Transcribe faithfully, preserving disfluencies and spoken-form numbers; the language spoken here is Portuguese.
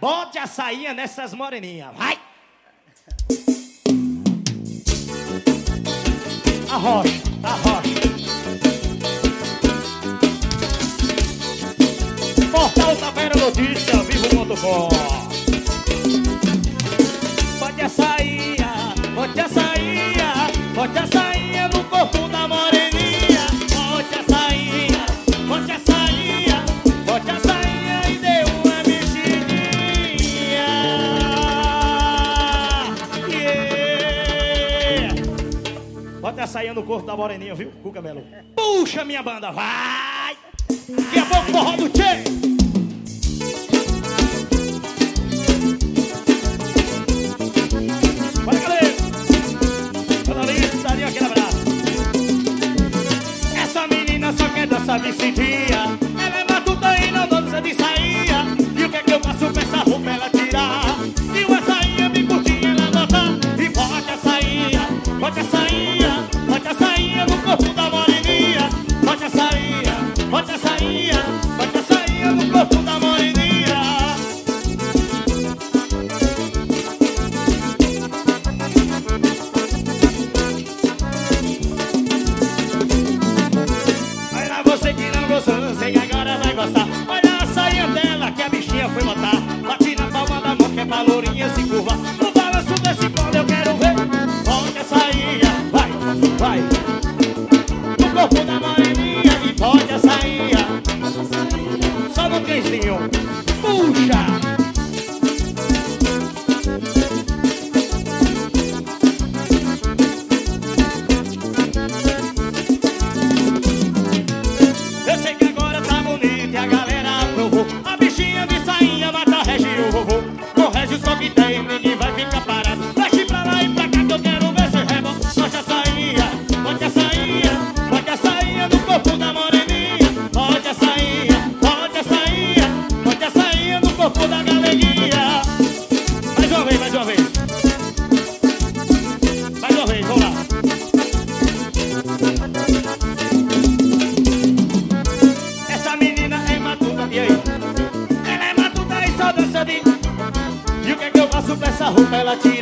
Bote a sainha nessas moreninhas. Vai! Arrocha, arrocha. Portal Taveira Notícia, vivo ponto com. Bote a sainha, bote a sainha, bote a sainha no corpo da moreninha. Bote a sainha, bote a sainha, bote a sainha e dê uma mexidinha. Yeah. Bote a sainha no corpo da moreninha, viu, Cuca Melo? Puxa minha banda, vai! Daqui a pouco forró do Tchê! Vai, galera! Toda lista, daria aquele abraço. Essa menina só quer dançar vicidinha. Ela é matuta e não dança de sainha. E o que é que eu faço com essa roupa ela tirar? E uma sainha bem curtinha ela botar. E bote a sainha, bote a sainha, bote a sainha no corpo da moreninha. Bote a sainha, bote a sainha, bote a sainha no corpo da moreninha. Olha você que não gostou, não sei que agora vai gostar. Olha a sainha dela que a bichinha foi botar. Bate na palma da mão que é pra lourinha se curvar. No balanço desse pão eu quero ver. Bote a sainha, vai, vai no corpo da moreninha. E bote a sainha só no trenzinho. Puxa! Eu sei que agora tá bonito e a galera aprovou. A bichinha de sainha mata a região vovô. Com régio só que tem, ninguém vai ficar parado. Mexe pra lá e pra cá que eu quero ver se rebola. Bote a sainha, bote a sainha, bote a sainha no corpo da moreninha. Bote a sainha, bote a sainha, bote a sainha no corpo da galeguinha. Mais uma vez, mais uma vez. Mais uma vez, vamos lá. Essa menina é matuta, e aí? Ela é matuta e só dança de... E o que é que eu faço com essa roupa ela tira?